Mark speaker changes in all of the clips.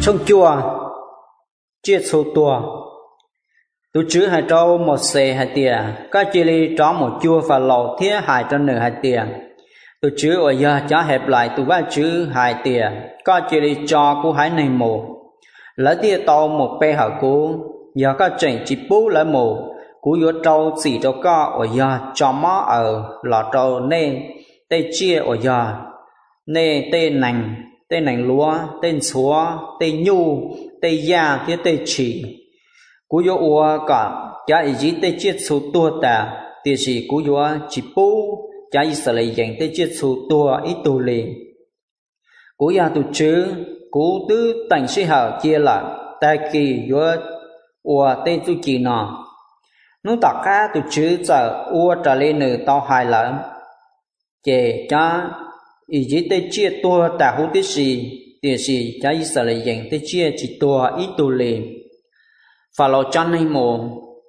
Speaker 1: trong chùa chia số tua tu chữ hai trâu một xe hai tiền các chỉ li tró một chùa và lầu thiết hai trong nửa hai tiền tu chữ ở giờ cho hẹp lại tu ba chữ hai tiền các chỉ li cho cú hai này mù lấy tiền tàu một pe hở cú giờ các chỉnh chỉ bú lấy mù cú yếu trâu chỉ cho các ở giờ cho má ở lò trâu nên tê chia ở giờ nên tê nành lúa tên xúa tên nhu tên da thiết tên chỉ cú yếu ua cả giá ý chí tê chết số tua ta thì chỉ cú yếu chỉ bú giá ý sợ lấy dành tê chết số tua ít tu liền cú yếu tu chứ cú tứ tành sĩ hảo chia lại ta kỳ yếu ua tê tu chỉ nọ nó tạc cá tu chứ giờ ua trả lên nửa tao hài lợn chè cha ý chí tê chia tua ta hú tí gì thì chỉ giá ý sợ lấy dành tê chia chỉ tua ít tu liền và lo chân hay mồ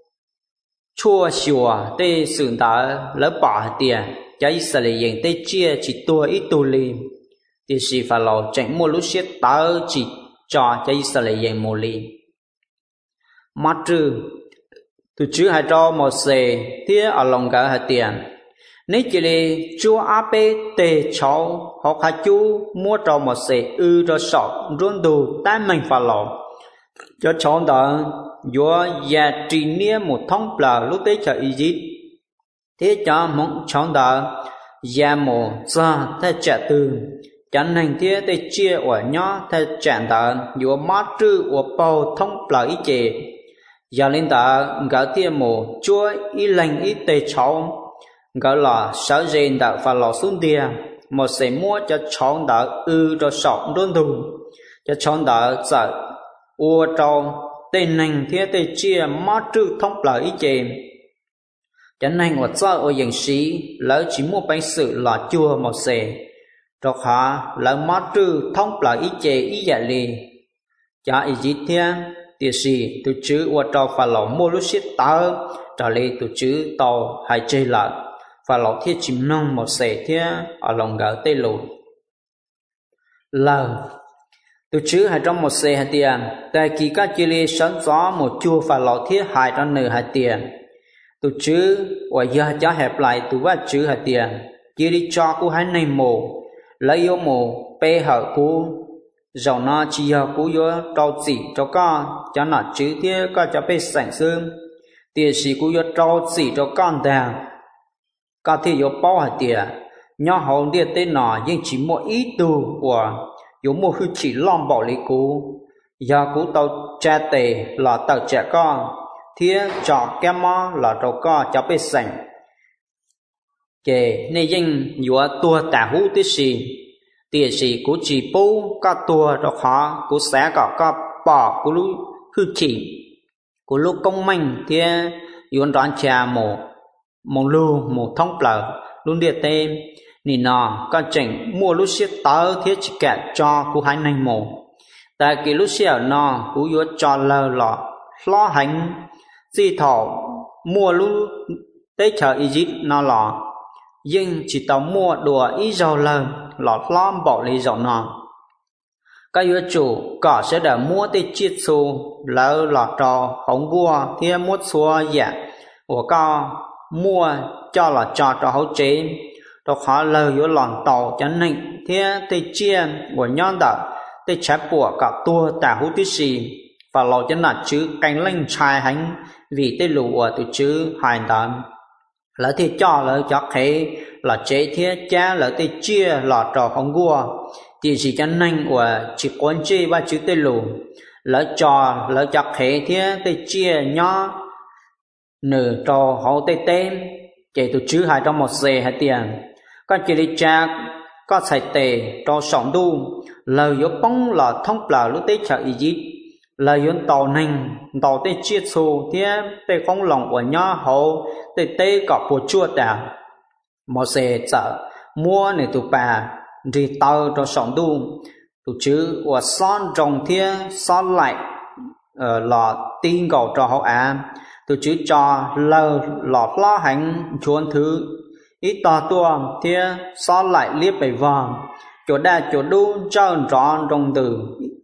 Speaker 1: chua xùa tê sườn ta lỡ bỏ tiền cháy sợ lì dành tê chia chỉ tua ít tu li thì chỉ phải lo chạy mua lúc xiết ta chỉ cho cháy sợ lì dành mồ li mắt trừ từ chữ hai cho một xe thế ở lòng cả hai tiền nếu chỉ là chua áp tê cháu họ khai chú mua cho một xe cho sọ run đồ tai mình phải lo cho cháu đó do gia trì nia một thông bờ lúc tới chợ y dít thế cho mong cháu đó gia mồ ra thay trả từ chẳng hành thế để chia ở nhỏ thay trả đó do mát trư ở bao thông bờ y chè gia linh đó gỡ tiền mồ chúa y lành y tê cháu gỡ là sở rèn đó và lò xuống địa một sẽ mua cho cháu đó cho sọ đôn thù cho cháu đó sợ ua trâu tên nành thế tê chia mát trừ thông lợi ý chê chẳng nành hoặc do ở dạng sĩ lỡ chỉ mua bánh sự là chua một xề trọc hạ lỡ mát trừ thông lợi ý chê ý dạ lì chả ý dĩ thế tiệt sĩ từ chữ ua trâu và lọ mua lúc xít tớ trả lì từ chữ tàu hay chê lợi và lọ thiết chìm nông một xề thế ở lòng gỡ tê lụt lờ từ chữ hai trong một xe hai tiền tại kỳ các chỉ li sáng gió một chua và lọ thiết hai trong nửa hai tiền từ chữ ở giờ cho hẹp lại từ ba chữ hai tiền chỉ đi cho cú hai này mồ lấy yếu mồ pe hở cú dầu nó chỉ giờ cú yếu trâu chỉ cho con cho nó chữ thiết có cho pe sành xương tiền sĩ cú yếu trâu chỉ cho con đàn có thể yếu bao hai tiền nhỏ hậu tiền tên nó nhưng chỉ một ít tu của yếu một hư chỉ lom bỏ lý cú giờ cú tàu cha tề là tàu trẻ con thiết trọ kem mò là trâu con cho bê sành kể nên danh yếu tua tả hú tí xì tìa xì cú chỉ bố có tua cho khó cú xé có bỏ cú lúc hư chỉ cú lúc công minh thiết yếu đoán cha mồ lưu mồ thông bờ luôn địa tên nì nọ con chỉnh mua lúc xiết tớ thiết chỉ kẹt cho cú hai nành mồ tại kỳ lúc xiết nọ cú yếu cho lờ lọ lo hành di thọ mua lúc tới chợ y dít nọ lọ nhưng chỉ tao mua đùa ý dầu lờ lọ lo bỏ lý dầu nọ các yếu chủ có sẽ đã mua tới chiết xu lỡ lọ trò hổng vua thiết mua xua dạ của con mua cho là cho hậu chế đó khó lời yếu lòn tàu cho nên thế tê chia của nhon đợt tê chép của cả tua tả hú tí xì và lò cho là chữ cánh linh trai hành vì tê lù ở từ chữ hai đợt lỡ thì cho khế là chế thế cha lỡ tê chia là trò không vua thì chỉ cho nên của chỉ quan chê ba chữ tê lù lỡ cho khế thế tê chia nhỏ nửa trò hậu tê tên kể từ chữ hai trong một xe hai tiền các chỉ lý cha có sai tề cho sòng đu lời yếu bóng là thông bờ lúc tới chợ y dít lời yếu tàu nành tàu tê chiết xô thế tê không lòng của nhỏ hậu tê tê có bộ chua đà một xe chợ mua này tụ bà đi tàu cho sòng đu tụ chữ của son trồng thế son lại là tin cầu cho hậu tụ chữ cho lời lọt lo hành chuồn thứ ít to tua thế so lại liếp bảy vòng chỗ đa chỗ đu trơn tròn trong từ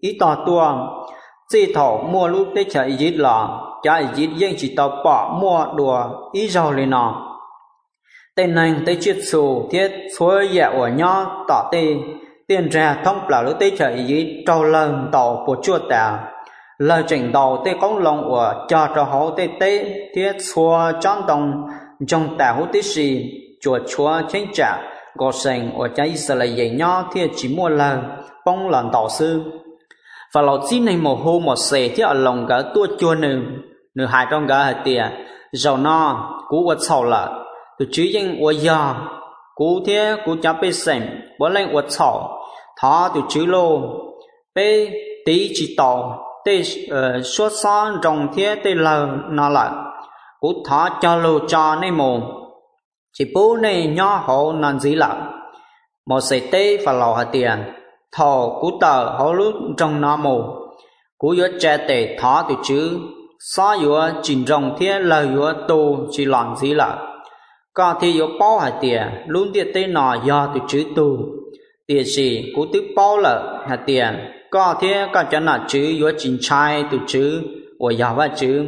Speaker 1: ý tỏ tua chỉ thọ mua lúc tới chợ ít là cha ít dân chỉ tàu bỏ mua đùa ý giàu lên nọ tên này tới chiết xù thiết xuôi dạ của nhau tỏ tê tiền ra thông là lúc tới chợ ít trâu lần tàu của chua tà lời trình đầu tê công lòng của cho họ tê tê thiết xua chọn đồng trong tà hữu tê xì chùa chúa chính trả gò sành ở trái Israel dạy nhau thiết chỉ mua lời bông lần tàu sư và lọ chỉ này một hô một sề thì ở lòng cả tua chua nửa hai trong cả hai tia giàu no cú vật sầu là từ chữ danh của giờ cú thế cú chả bị sành bỏ lên vật sầu thọ từ chữ lô bê tí chỉ tàu tê xuất sáng trong thế tê lờ nó lại cú thọ cho lô cho này mồm chỉ bố này nhỏ hộ nên gì là một sề tê và lọ hai tiền thọ cú tờ họ lúc trong nó mù cú yếu trẻ tệ thọ từ chữ xóa yếu chỉnh rồng thế lời yếu tu chỉ làm gì là có thì yếu bao hạt tiền luôn tiền tê nọ do từ chữ tu tiền gì cú tức bao là hạt tiền có thế có cho nó chữ yếu chỉnh trai từ chữ của giáo và chữ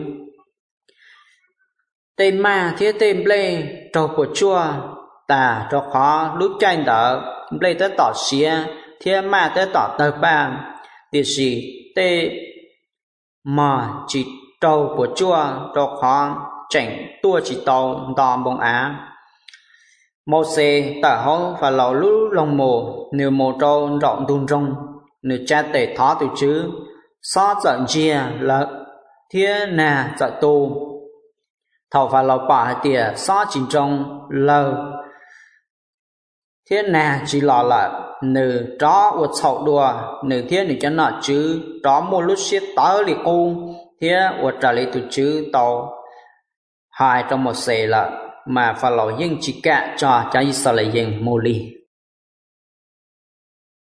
Speaker 1: tên ma thế tên ble trâu của chua ta cho khó lúc tranh đỡ ble tới tỏ xía thiên ma tới tỏ tờ ba thì gì tê mà chỉ trâu của chua cho khó chảnh tua chỉ tàu đòn bông á một xe tờ hông và lầu lú lông mồ nếu mồ trâu rộng đun rong nếu cha tể thó từ chữ xót giận chia là thiên nà giận tu thầu và lầu bỏ tìa xót chỉ trong lầu thiên nà chỉ lò là nữ đó uất sầu đùa nữ thiên nữ cho nó chứ đó một lúc xếp tới li cung thiên uất trả lời từ chữ tàu hai trong một xe là mà phải lo dân chỉ cả cho Israel dân mô li